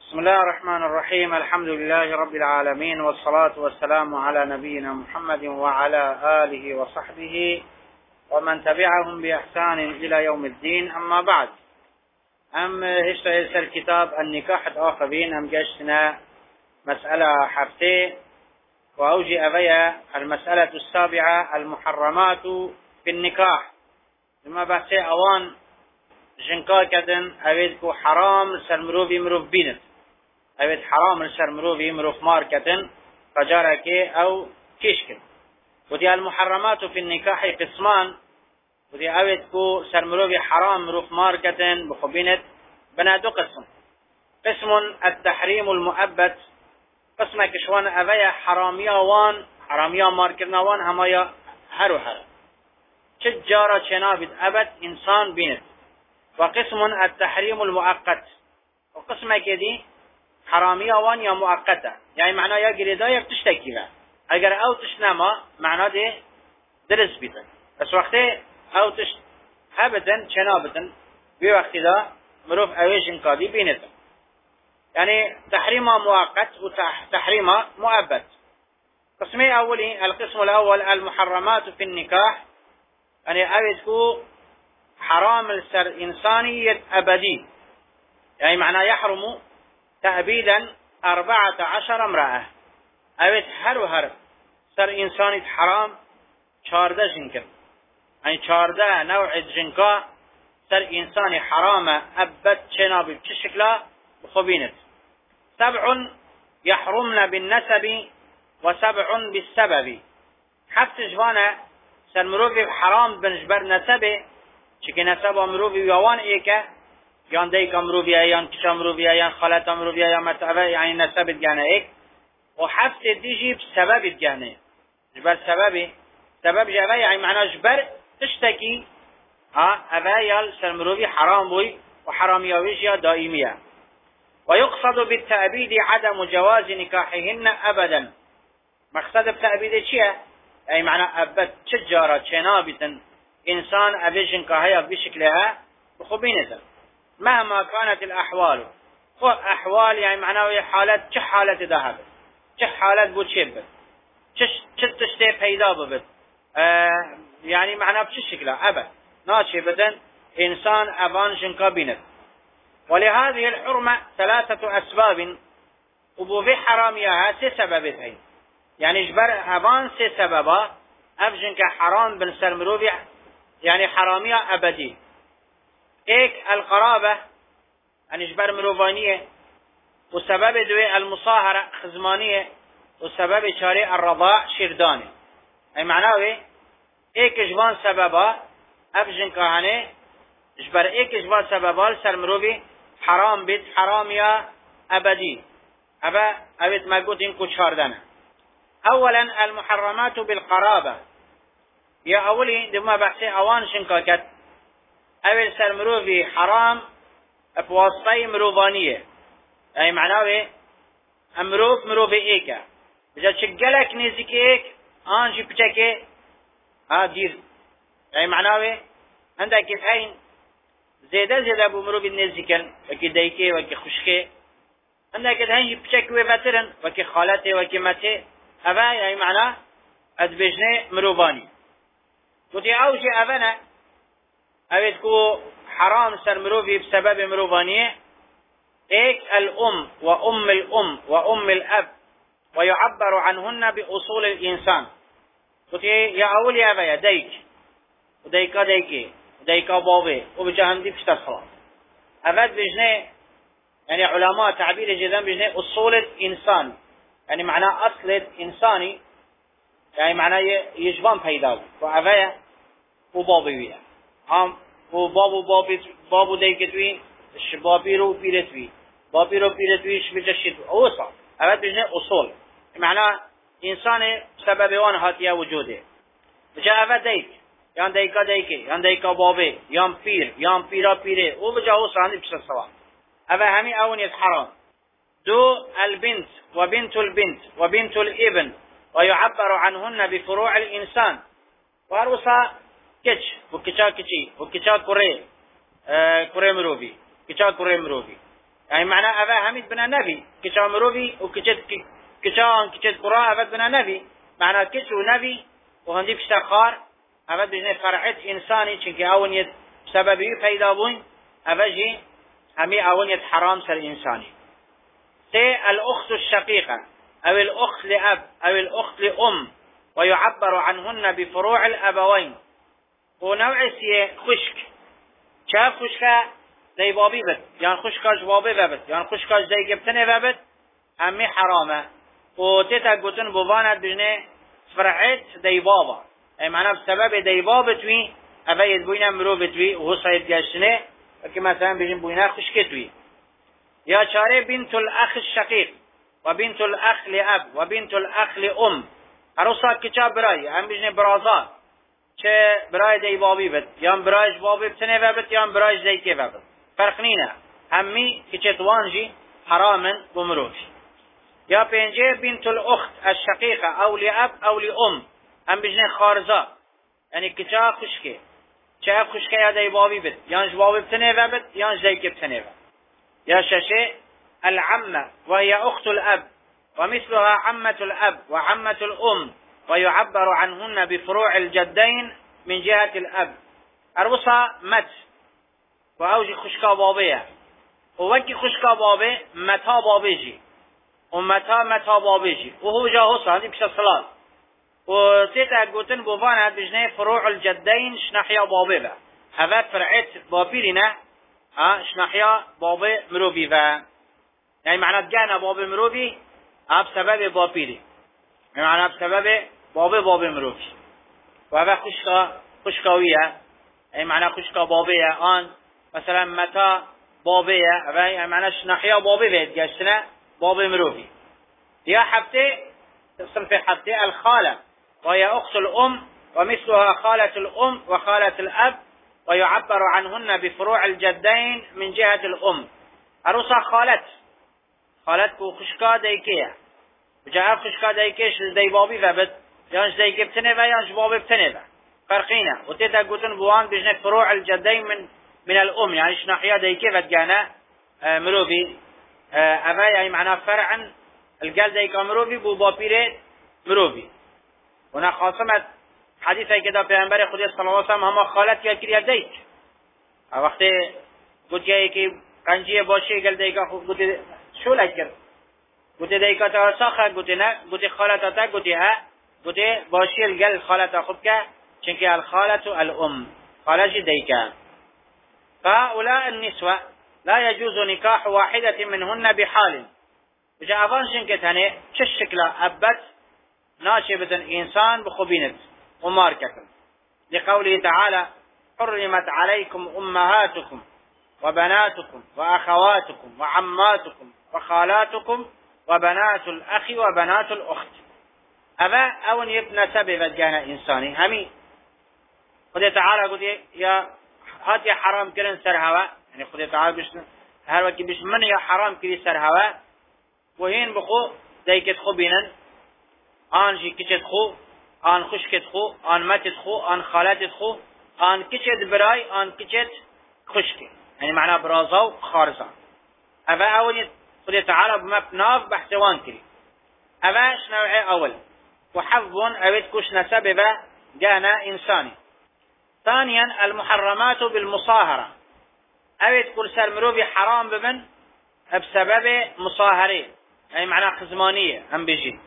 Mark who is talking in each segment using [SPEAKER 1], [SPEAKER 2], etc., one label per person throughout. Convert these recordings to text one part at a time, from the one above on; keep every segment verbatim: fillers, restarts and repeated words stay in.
[SPEAKER 1] بسم الله الرحمن الرحيم. الحمد لله رب العالمين، والصلاة والسلام على نبينا محمد وعلى آله وصحبه ومن تبعهم بإحسان إلى يوم الدين. أما بعد، أم هشت الكتاب النكاح الآخرين أم جشنا مسألة حفتي وأوجي أبيا المسألة السابعة المحرمات في النكاح. لما بحثي أوان جنكا كدن أبيدكو حرام سرمروبي مروف بينت، أبيد حرام سرمروبي مروف ماركتن فجاركي أو كيشكن. ودي المحرمات في النكاح قسمان، ودي أبيدكو سرمروبي حرام مروف ماركتن بخبينت بنادو قسم. قسم التحريم المؤبد، قسم كشوان أبيا حراميا وان حراميا ماركتنا وان همايا هرو هر تجارة شنابد أبد إنسان بينت. وقسم التحريم المؤقت، وقسم كدي حرامية وان يا مؤقتة، يعني معناه يا جريدا يا بتشتكي له، اگر او تشنما معناه ده درس بيتن، بس وقته او تش هبتن شنابتن بي وقت ده مروف اويش انقاضي بينتن، يعني تحريمه مؤقت وتحريمه مؤبد. قسمي اولي، القسم الاول المحرمات في النكاح، يعني اويتكو حرام السر إنساني أبدي، يعني معناه يحرم تأبيدا أربعة عشر امرأة. أبد هر هر سر إنساني حرام چارده جنكر، يعني چارده نوع جنكا سر إنساني حرام أبد چنابي بشكلا بخبينت. سبع يحرمن بالنسب وسبع بالسبب. حفت جوانا سر مروفي حرام بنجبر نسبه، چکه نسب امروی یوان ایکه یان دیک امروی یان کش امروی یان خالت امروی یا متعبه، یعنی نسب دگانه ایک و حفت دیجی بسبب دگانه جبر سببی سبب جبه، یعنی معنی جبر تشتکی ها اوایل سرمروی حرام بوی و حرامیاویش یا دائمیه. و یقصد بالتأبید عدم جواز نکاحهن ابدا. مقصد بالتأبید چیه؟ یعنی معنی ابد چجارة چنابتن إنسان أبيجن كهيا بشكلها بخبينة مهما كانت الأحوال. خو أحوال يعني معناه حالات چه حالة ذهب چه حالات بوتشيب چه چه تشتي پیدا ببد آه يعني معناه بشكلها أبد ناشي بدن إنسان أبان جنكا بينت. ولهذه الحرمة ثلاثة أسباب، وبوفي حراميها سي سببتين، يعني جبر أبان سي سببا أبجن كحرام بن سرمروبي، يعني حرامية أبدي. إيك القرابة أن يجبر مروفانية، وسبب دوي المصاهرة خزمانية، وسبب شارع الرضاع شرداني. أي معناه إيك جبان سببا أبجن كهاني جبر إيك جبان سببا سرمروبي حرام بيت حرامية أبدي. أبا أبيت ما قلت إنكو شاردنا. أولا المحرمات بالقرابة، يا أولي دما بحثي أوان شنكاكت أول سرمروفي حرام بواسطة مروفانية، أي معناه أمروف مروفي إيكا إذا شقلك نزيك إيك آنجي بتاكي ها دير، أي معناه عندك كيفين زيادة زيادة بمروفي نزيكن وكي دايكي وكي خشكي، عندك هنجي بتاكي وفترن وكي خالتي وكي متي أبا، أي معناه أدبجني مروفاني. وتي أوجي أبنا أبدكو حرام سر مروفي بسبب مروفانية. إيك الأم وأم الأم وأم الأب، ويعبر عنهن بأصول الإنسان. وتي يا أولي أبا ديك وديكا ديكي وديكا بابي وبجاهم دي بشتر خلاص أبد بجني، يعني علماء تعبير جدا بجني أصول الإنسان، يعني معناه أصل الإنساني، يعني معناه يجبان پیدا و اوه و بابی ویه هم و باب و بابی بابو دیگتوی شبابی رو پیرتوی بابی رو پیرتوی شبجشید اوصا اوه بجنه اصول، معناه انسان سبب وان هاتیه وجوده. بجا اوه دیگ یان دیگا دیگه یان دیگا بابی یان پیر یان پیرا پیره او بجا اوصا هنده بشتر سوا اوه همی اونیت حرام. دو البنت وبنت البنت وبنت الابن، ويعبر عنهن بفروع الإنسان. وأروسا كتش وكتشا كتشي وكتشا كوري آه كوري مروبي كتشا كوري مروبي يعني معنى أبا هميد بنا نبي كشا مروبي وكشت كشا كشت قراء أبد بنا نبي معنى كشو نبي وهندي بشتخار أبد بجنه فرعت إنساني چنك أولية سببي فايدا بوين أبجي همي أولية حرام سر إنساني. سي الأخت الشقيقة أو الأخت لأب أو الأخت لأم ويعبر عنهن بفروع الأبوين ونوع سي خشك شاف خشكا زي بابي بد يعني خشكاش بابي بد يعني خشكاش زي جبتني بد همي حرامه وتتا قوتن بوانت بجنه فرعت دي بابا اي معنى بسبب دي بابا توي ابايد بوينه مرو بتوي وهو صيد قاشنه وكي مثلا بجن بوينه خشكتوي. يا شاري بنت الأخ الشقيق وبنت الأخ لأب وبنت الأخ لأم هروسا كتاب براي هم بجنه برازا چه برای دی بابی بد یا برایش بابی بتنه و بد یا برایش دی که و بد فرق نینه همی که چتوانجی حرامن بمروش. یا پنجه بنت الاخت الشقیقه او لأب او لأم هم بجنه خارزا یعنی کچا خشکه چه خشکه یا دی بابی بد یانج بابی بتنه و بد یانج دی که بتنه و. یا ششه العمه وهي اخت الاب ومثلها عمه الاب وعمه الام ويعبر عنهن بفروع الجدين من جهة الأب. أروسا مت وأوجي خشكا بابيه ووكي خشكا بابي متا بابيجي ومتا متا بابيجي وهو جاهوسا هذه بش الصلاة وتيتا قوتن بوفانا بجنه فروع الجدين شنحيا بابي با هذا فرعت بابيرنا ها شنحيا بابي مروبي با يعني معنى جانا بابي مروبي ها بسبب بابيري يعني معنى بسبب بابي بابي مروبي وهذا خشكا خشكاوية أي معنى خشكا بابية آن مثلا متى بابية يعني معنى شنحيا بابي بيت جاشنا بابي مروبي. يا حبتي صنف حبتي الخالة وهي أخت الأم ومثلها خالة الأم وخالة الأب ويعبر عنهن بفروع الجدين من جهة الأم. أروسا خالت خالت خشكا ديكية وجاء خشكا ديكيش دي بابي فبت يانش دي كبتنه و يانش بابي بتنه فرقينه وتيتا قوتن بوان بجنه فروع الجدين من من الأم يعني شنحيا دي كيف تجانا آه مروبي آه أبا يعني معناه فرعا القال دي كمروبي بو بابيري مروبي. هنا خاصمت حديثة كده پیغمبر خدا صلى الله عليه وسلم هما خالت يا كريا ديك وقت قلت يا كي قنجيه باشي قال ديكا قلت شو لكر قلت ديكا تاساخه قلت نه قلت خالتاتا قلت ها قلت باشي القل خالتا خبك چنك الخالة الأم خالج ديكا. فهؤلاء النسوة لا يجوز نكاح واحدة منهن بحال وجاء أفانشن كتاني ششكلا أبت ناشبة إنسان بخبينت ومارككم لقوله تعالى حرمت عليكم أمهاتكم وبناتكم وأخواتكم وعماتكم وخالاتكم وبنات الأخ وبنات الأخت. أبا أون يبنى سبب جانا إنساني همي خدا تعالى قد يا هاتي حرام كرن سر هوا يعني خدا تعالى بش هر وقت بش من يا حرام كري سر هوا وهين بخو دايكت خو بينن آن جي كشت خو آن خشكت خو آن ماتت خو آن خالاتت خو آن كشت براي آن كشت خشكي يعني معناه برازا وخارزا. أبا أول خدا تعالى بمبناف بحثوان كري أبا شنوعي أول وحظ أبد كش نسبب جانا إنساني. ثانيا المحرمات بالمصاهرة أبد كل سرمروبي حرام بمن بسبب مصاهرة أي معنى خزمانية هم بيجي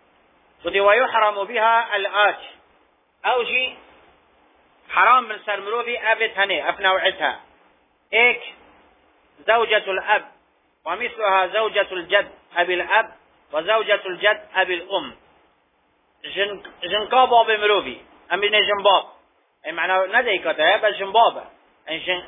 [SPEAKER 1] ويحرم بها الآتي أوجي حرام من سرمروبي أبد هني أفنوعتها إيك زوجة الأب ومثلها زوجة الجد أبي الأب وزوجة الجد أبي الأم جن جنكا باب مروبي أمي جنباب أي معنى نديكتها بس جنبابه أي جن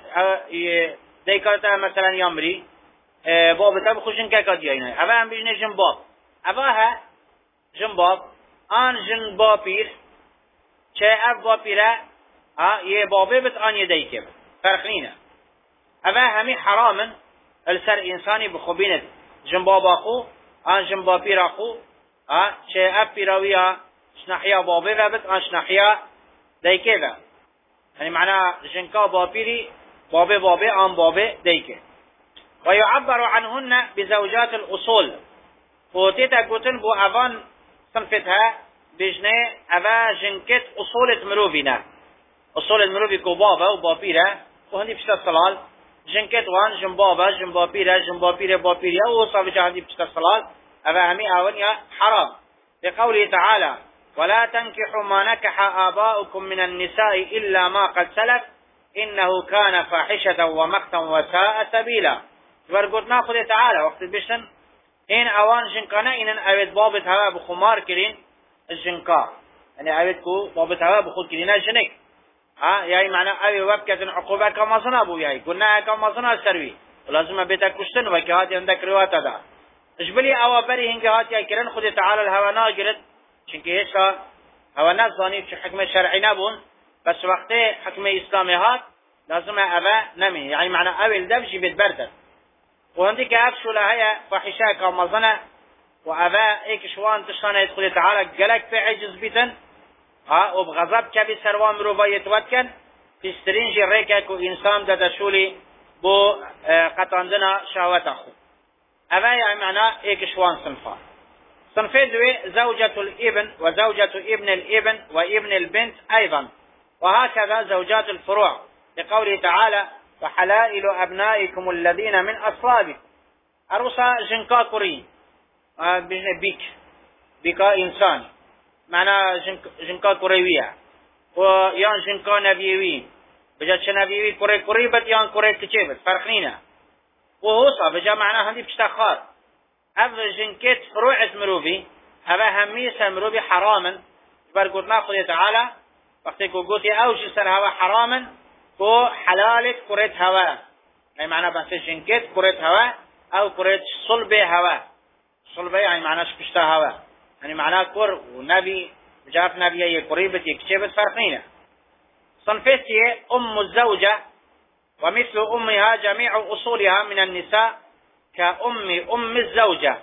[SPEAKER 1] ديكتها مثلا يمري باب تب خوشن كا دياينه أبا أم بيجني جنباب أباها جنباب آن جنبابير چه أب بابيره ها يه بابه بس آن يديكه فرق نينه. أبا همي حراما السر إنساني بخبينة جنباب أخو آن جنبابير أخو ها چه أب بيراويها شنحيا بابه بس آن شنحيا ديكه يعني معنى جنكا بابيري بابه بابه آن بابه ديكه. ويعبر عنهن بزوجات الأصول وتيتا قوتن بو أفان صنفتها بجنة أفا جنكت أصولة مروفينا أصول المروفي كوبابا وبابيرا وهندي بشتا الصلال جنكت وان جنبابا جنبابيرا جنبابيرا بابيرا وصاب جهندي بشتا الصلال أفا همي أونيا حرام لقوله تعالى ولا تنكحوا ما نكح آباؤكم من النساء إلا ما قد سلف إنه كان فاحشة ومقتا وساء سبيلا ورقود ناخذ تعالى وقت بشتن إن أوان جنكانا إن أبد بابت هوا بخمار كرين الجنكا يعني أبد كو بابت هوا بخود كرين جنك ها يعني معنى أبي وبكة عقوبة كما صنابو يعني قلنا كما صنع السروي ولازم بيتك كشتن وكهاتي عندك رواية دا اجبلي أوا بري هنگه هاتي كرن خود تعالى الهوا ناجرد چونکه هیچا هوا نزانی چه حکم شرعی نبون بس وقتی حکم اسلامی هات لازم اوه نمی يعني معنى اول دفجي بتبردد وهندي كافشو لها فاحشة كامزنة واوه ايك شوان تشانه يدخل تعالى قلق في عجز بيتن ها وبغضب كبي سروان مروفا يتوتكن في سترينجي ريكا كو انسان دادشولي بو قطاندنا شهوات اخو اوه يعني معنى ايك شوان صنفان صنفين دوي زوجة الابن وزوجة ابن الابن وابن البنت أيضا وهكذا زوجات الفروع لقوله تعالى وحلائل أبنائكم الذين من أصلابكم أرسى جنكا كوري بيك بيكا إنسان معنى جنكا كوريوية ويان جنكا نبيوي بجد نبيوي كوري كوري بد يان كوري كتيبت فرقنينا وهوصا بجد معنى هندي بشتخار اف جنكت فروع مروفي هذا هميس مروفي حراما برقود ناخذ تعالى وقت يقول قلت او جسر هوا حراما كو حلالة كريت هوا يعني معنى بس جنكت كريت هوا او كريت صلبة هوا صلبة يعني معنى شكشتا هوا يعني معنى كر ونبي جاءت نبي قريبة يكتبت فرقين صنفتي ام الزوجة ومثل امها جميع اصولها من النساء كأم أم الزوجة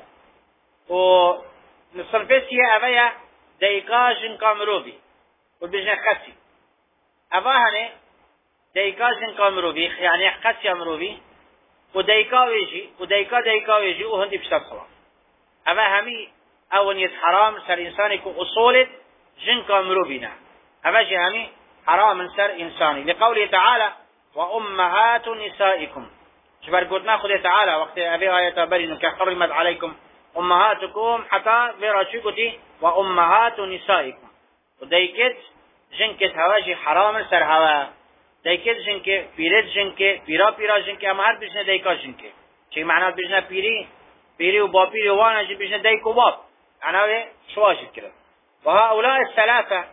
[SPEAKER 1] ونصنفسية أبايا ديكاجن كامروبي وبجنا خسي أباهني ديكاجن كامروبي يعني خسي أمروبي وديكا ويجي وديكا ديكا ويجي وهندي بشتصلا أبا همي أول يتحرام سر إنساني كو أصولت جن كامروبينا أبا جي همي حرام سر إنساني لقوله تعالى وأمهات نسائكم شبر قلنا خذ تعالى وقت أبي آية برين كحرمت عليكم أمهاتكم حتى براشقتي وأمهات نسائكم وديكت جنكت هواجي حرام سر هوا ديكت جنك بيرت جنك بيرا بيرا جنك أما هر بجنة ديكا جنك شيء معناه بجنة بيري بيري وبابيري وانا جي بجنة ديك وباب أنا شواجد كده وهؤلاء الثلاثة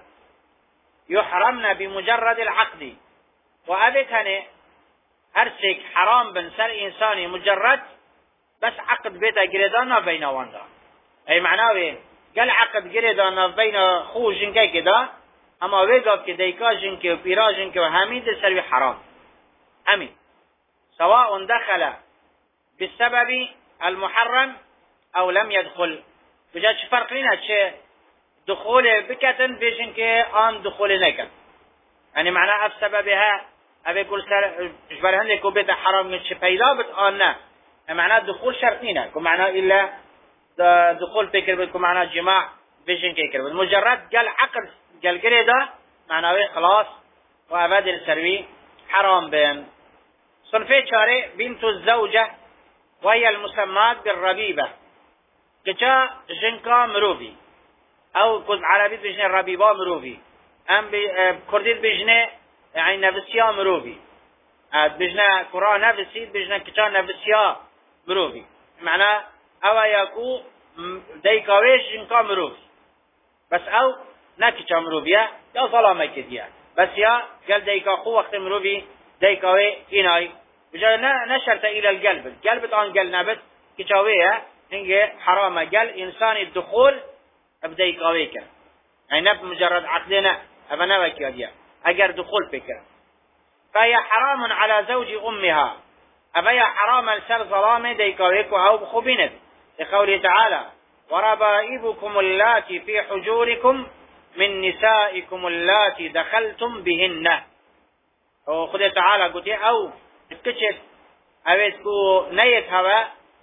[SPEAKER 1] يحرمن بمجرد العقد وأبتهن هرسك حرام بن سر إنساني مجرد بس عقد بيتا جريدانا بين واندا أي معناه ايه قال عقد جريدانا بين خو جنكي كده أما ويقف كديكا جنكي وبيرا جنكي وهاميد السروي حرام أمين سواء دخل بالسبب المحرم أو لم يدخل بجاش فرق لنا شيء دخول بكتن بجنكي آن دخول نكت يعني معناه بسببها أبي كل سر إجبار هني كوبيت حرام من شفيدا بتقالنا معناه دخول شرطينا كم معناه إلا دخول فكر بدكم معناه جماع فيجن كيكر مجرد قال عقد قال قريدا معناه خلاص وأبادر السروي حرام بين صنفي شاري بنت الزوجة وهي المسمات بالربيبة كجا جنكا مروفي أو كز عربي بجنة ربيبة مروفي أم بكرديد بجنة يعني نفسيا مروفي بجنا قرآن نفسي بجنا كتاب نفسيا مروفي معناه أو يكو ديكاويش جنكا مروفي بس أو نكتاب مروفيا يا ظلامة كديا بس يا قال ديكا خو وقت مروفي ديكاوي إناي بجا نشرت إلى القلب القلب طان قال نبت كتابية هنجي حرام قال إنسان الدخول بديكاوي كان يعني نب مجرد عقدنا أبنا وكياديا أجر دخول فكرة فهي حرام على زوج أمها أبيا حراما سر ظلام ديكويك أو بخبينت لقوله تعالى وربائبكم اللاتي في حجوركم من نسائكم اللاتي دخلتم بهن وخذ تعالى قلت أو تكشف اوید کو نیت هوا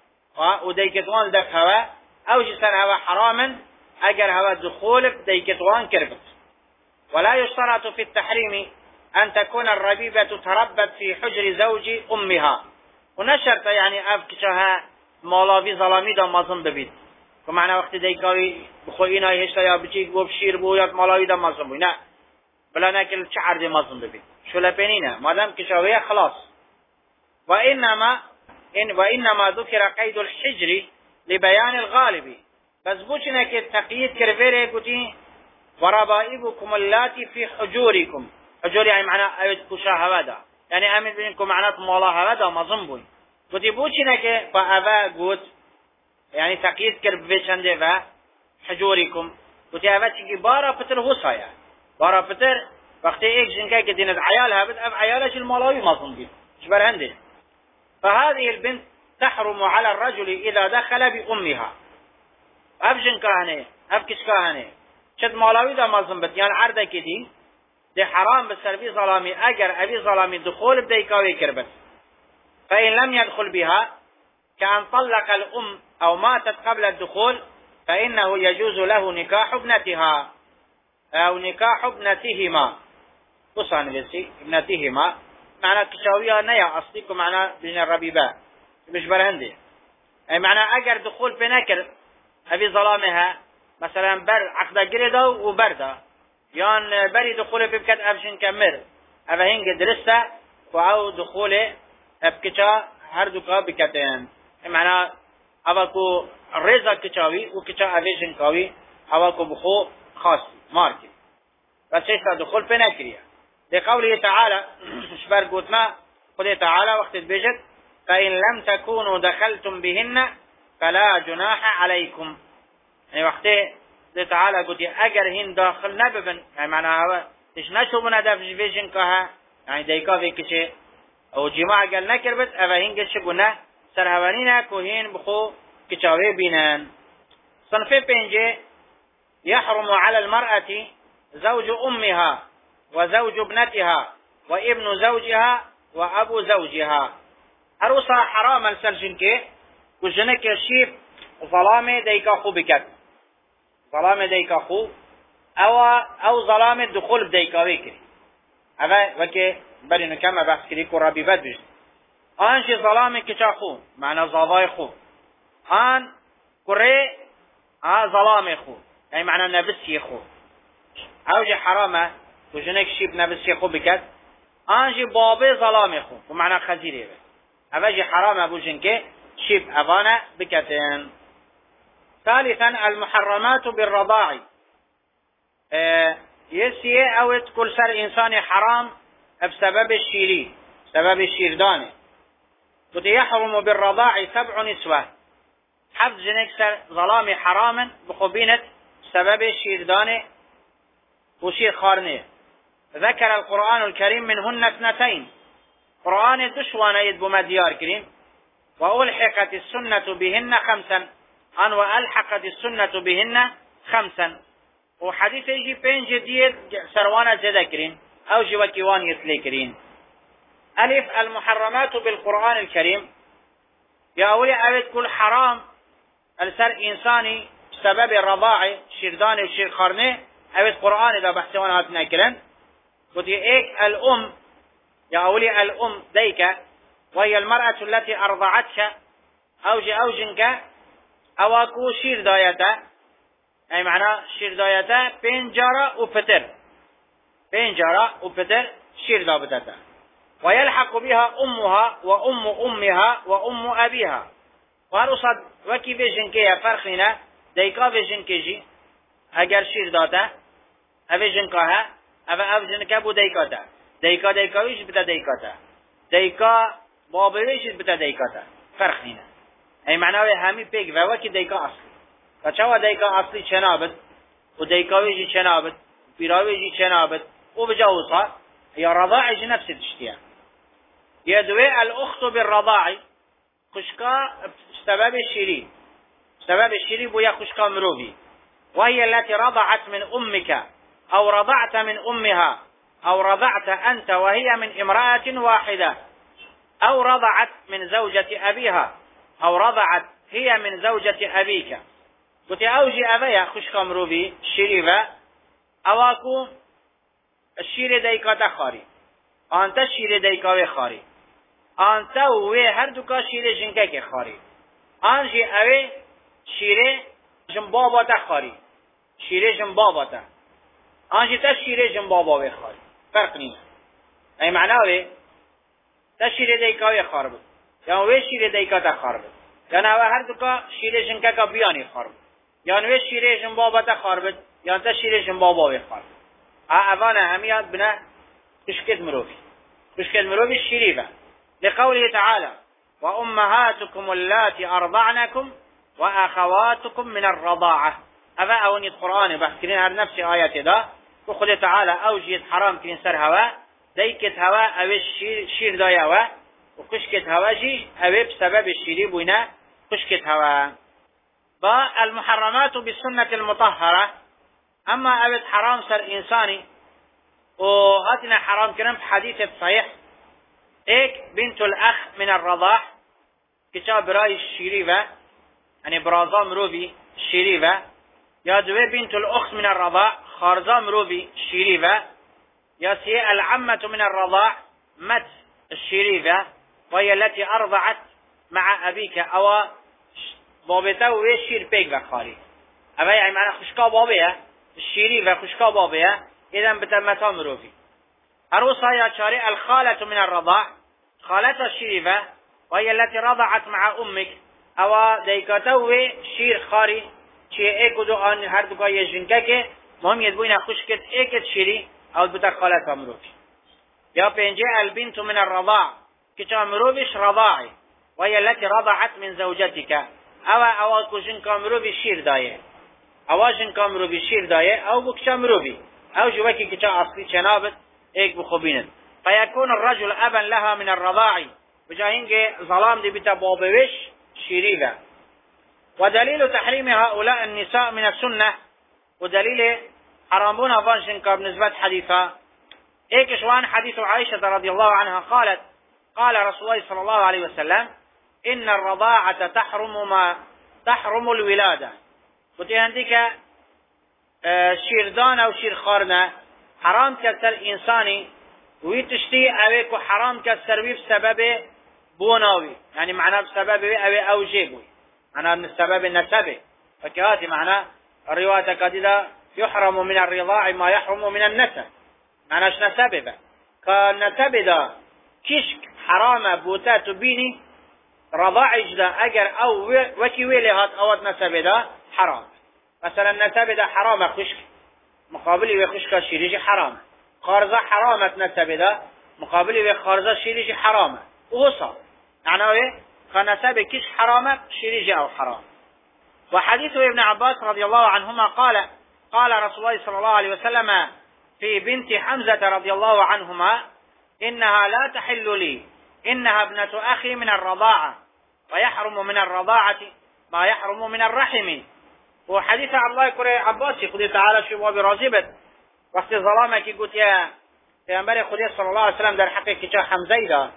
[SPEAKER 1] و دیکتوان دک هوا او جسر هوا حراما اگر هوا دخول دیکتوان کربت. ولا يشترط في التحريم أن تكون الربيبة تربت في حجر زوج أمها. ونشرط يعني أفكشها مالاوی ظلامی دا مازن ببید که معنی وقتی دیکاوی بخوی اینای هشتا یا بچی گوب شیر بو یا مالاوی دا مازن بوی نه بلا نکل چه عرضی مازن ببید شلپینی نه مادم کشاویه خلاص. و انما إن وإنما ذكر قيد الحجر لبيان الغالب. بس بوچنه که تقیید کرویره گوتی وربائبكم اللاتي في حجوركم. حجور يعني معنى اوید کشا هوا دا یعنی امید بینید که معنات مالا هوا دا مازن بوی گوتی بوچنه که با اوه گوت يعني تقييد كرب بيشنده و حجوركم گوتی اوه چی بارا پتر حسایا بارا پتر وقتی ایک جنکه که دینت عیال هبت اف عیالش المالاوی مازن بید شبر هنده. فهذه البنت تحرم على الرجل اذا دخل بأمها. اف جنکه هنه اف کشکه هنه چد مالاوی دا مازن بید يعني عرده که دی دی حرام بسر بی ظلامی اگر ابی ظلامی دخول بدیکاوی کربت. فإن لم يدخل بها كأن طلق الأم أو ماتت قبل الدخول فإنه يجوز له نكاح ابنتها أو نكاح ابنتهما. قصان بسي ابنتهما معنى كشاوية نيا أصليك معنى بين الربيبة مش برهندي أي معنى أجر دخول بنكر أبي ظلامها مثلا بر عقد جريدة وبردة يان بري دخول ببكت أبشن كمر أفهين درسته وأو دخول أبكتا هر دوكا بكتين معنى اوالكو رزا كچاوي و كچا اويجن كاوي اوالكو بخو خاص ماركي بس ايسا دخول پہ نکريا. لقوله تعالى شبر قوتنا قوله تعالى وقت بيجت فإن لم تكونوا دخلتم بهن فلا جناح عليكم. يعني وقت تعالى قلت اگر هن داخل نببن يعني معنى هوا ايش نشو بنا دا فيجن كاها يعني دايكا في كچه او جماع قال نكربت اوه هن قلت شبنا سرهوانين كوهين بخو كچاوي بينان. صنف پنجه يحرم على المرأة زوج أمها وزوج ابنتها وابن زوجها وأبو زوجها. أروسا حرام السرجن كي وجنك الشيب ظلامة ديكا خو بكت ظلامة ديكا خو أو أو ظلامة دخول بديكا ويكري هذا وكي بل نكمل بحث كري كرابي بدبج آنش ظلامي كچا خو معنى ظاظاي خو آن كري آن ظلامي خو يعني معنى نبسي خو اوجي حرامه وجنك شيب نبسي خو بكت آنجي بابي ظلامي خو ومعنى خزيري اوجي حرامه ابو جنكي شيب ابانا بكتين. ثالثا المحرمات بالرضاع. اه يسي اوت كل سر انسان حرام بسبب الشيري سبب الشيرداني. قد يحرم بالرضاع سبع نسوة حفظ جنكسر ظلامي حراما بخبينة سبب الشيرداني وشير خارني. ذكر القرآن الكريم منهن اثنتين قرآن الدشوان يد بمديار كريم وألحقت السنة بهن خمسا أن وألحقت السنة بهن خمسا. وحديث يجي بين جديد سروانا زذكرين أو جوكيوان يتليكرين. ألف المحرمات بالقرآن الكريم يا أولي أبد كل حرام السر إنساني سبب الرضاعي شرداني وشير خارني أبد قرآن إذا بحثوان هاتنا كرن. قلت إيك الأم يا أولي الأم ديك وهي المرأة التي أرضعتك أوجي أوجنك أواكو شير دايتا أي معنى شير دايتا بين جارة وفتر بين جارة وفتر شير دابتتا ويلحق بها أمها وأم أمها وأم أبيها. وهرصد وكي فيجنكي فرخنا ديكا فيجنكي اگر شير داتا أفيجنكاها أفا أفجنكا بو ديكاتا ديكا ديكاويش بتا ديكاتا ديكا بابويش بتا ديكاتا فرخنا أي معناه همي بيك وكي ديكا أصلي فچوا ديكا أصلي چنابت وديكاويش چنابت بيراويش چنابت وبجاوصا هي رضاعج نفس الاشتياء. يدوي الأخت بالرضاع خشكا سبب الشري سبب الشري بويا خشكا مروفي وهي التي رضعت من أمك أو رضعت من أمها أو رضعت أنت وهي من امرأة واحدة. أو رضعت من زوجة أبيها أو رضعت هي من زوجة أبيك قلت أوجي أبيها خشك مروبي شريفة أواكو الشير ديكا خاري أنت الشير ديكا خاري أنت ووي هردوكا شير جنكك خاري أنجي أوي شير جنبابا خاري شير جنبابا أنجي تشير جنبابا خاري فرق نينا أي معناه تشير ديكا خارب يعني وي شير ديكا خارب يعني أوي هردوكا شير جنكك بياني خارب يعني وي شير جنبابا خارب يعني تشير جنبابا خارب أعوانا هميات بنا كشكت مروفي كشكت مروفي الشريفة لقوله تعالى وأمهاتكم اللاتي أرضعنكم وأخواتكم من الرضاعة أفا أوني القرآن بحكرين هر نفس آيات دا وقال تعالى أوجيت حرام كرين سر هوا ديكت هوا أو الشير دا هوا وكشكت هوا جي أو بسبب الشريب ونا كشكت هوا المحرمات بالسنة المطهرة أما أبد حرام سر إنساني وهاتنا حرام كرم حديث صحيح إيك بنت الأخ من الرضاع كتاب براي الشريفة يعني برازام روبي الشريفة يا دوي بنت الأخت من الرضاع خارزام روبي الشريفة يا سي العمة من الرضاع مت الشريفة وهي التي أرضعت مع أبيك أو بابته ويشير بيك بخاري أبا يعني معنى خشكا بابيه الشريفة خشكا بابيه إذن بتمتا مروفي أروسا يا شارع الخالة من الرضاع خالة الشريفة وهي التي رضعت مع أمك أو ديكتوه شير خاري شيء ايكو دو آن هر دوكا يجنكك مهم يدبوين خشكت ايكت شيري أو بتا خالة مروفي يا بينجي البنت من الرضاع كتا مروفيش رضاعي وهي التي رضعت من زوجتك أو أو كجن كامروفي شير دايه أو جن كامروفي شير دايه أو بكشا مروفي أو جواكي كتا أصلي شنابت ايك بخبينت فيكون الرجل أبا لها من الرضاع بجاهنج ظلام دي بتا بابوش شريفة ودليل تحريم هؤلاء النساء من السنة ودليل حرامون فانشنكا بنسبة حديثة ايك شوان حديث عائشة رضي الله عنها قالت قال رسول الله صلى الله عليه وسلم إن الرضاعة تحرم ما تحرم الولادة قلت عندك شيردان أو شير خارنا حرام كسر إنساني ويتشتي أويك حرام كسر وي بسبب بوناوي يعني معناه بسبب أوي أو جيبوي معناه من السبب النسبي فكهاتي معناه الرواية كذا يحرم من الرضاع ما يحرم من النسب معناش نسبه كالنسب ده كشك حرام بوتا تبيني رضاع جدا أجر أو وكي ويلي هات أوت نسب ده حرام مثلا النسب ده حرام خشك مقابل وخشك شيريجي حرام خارزة حرامة نسب ده مقابل وخارزة شيريجي حرامة وغصة يعني ايه فنسب كش حرامة شيريجي أو حرام وحديث ابن عباس رضي الله عنهما قال قال رسول الله صلى الله عليه وسلم في بنت حمزة رضي الله عنهما إنها لا تحل لي إنها ابنة أخي من الرضاعة ويحرم من الرضاعة ما يحرم من الرحم وحديث الله كري عباسي خذي تعالى شو برازبت وقت ظلامك قلت يا پیامبر خدا صلی الله علیه و سلم در حق کچا حمزه دا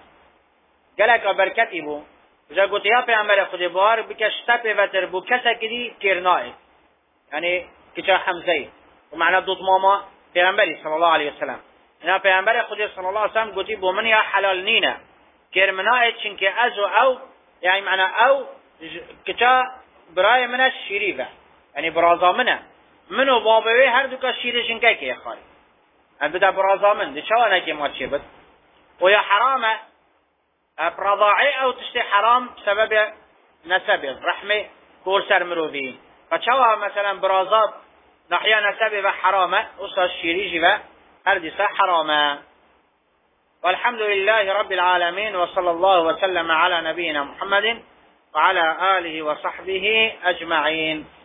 [SPEAKER 1] گلک برکتی بو جا قلت يا پیامبر خدا بار بکش تپ و تر بو کسا کدی کرنای یعنی کچا حمزه و معنی دوت ماما پیامبری صلی الله علیه و سلم اینا پیامبر خدا صلی الله علیه و سلم گفتی بو من یا حلال نینا کرمنای چنکه ازو او یعنی معنی او کچا برای من شریفه یعنی برازا منه منو بابوی هر دوکا شیرشن که که خواهی ان بدا برازا من دی شوانا که ما چه بد و یا حرامه برضاعی او تشتی حرام سبب نسبه رحمه کور سر مروفی فچوا مثلا برازا نحیا نسبه و حرامه اصلا شیریجی و هر دیسا حرامه والحمد لله رب العالمين وصلى الله وسلم على نبينا محمد وعلى آله وصحبه أجمعين.